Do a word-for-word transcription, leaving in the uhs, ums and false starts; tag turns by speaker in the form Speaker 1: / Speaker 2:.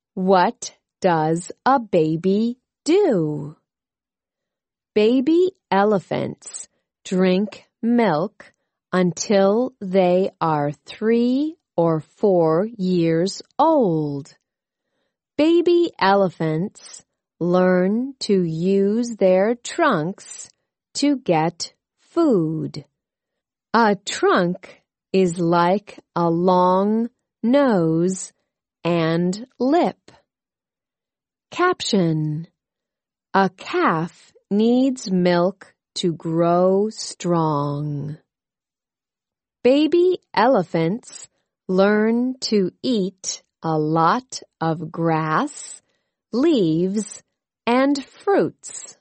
Speaker 1: What does a baby do? Baby elephants drink milk until they are three or four years old. Baby elephants learn to use their trunks to get food. A trunk is like a long nose and lip. Caption: A calf needs milk to grow strong. Baby elephants learn to eat a lot of grass, leaves, and fruits.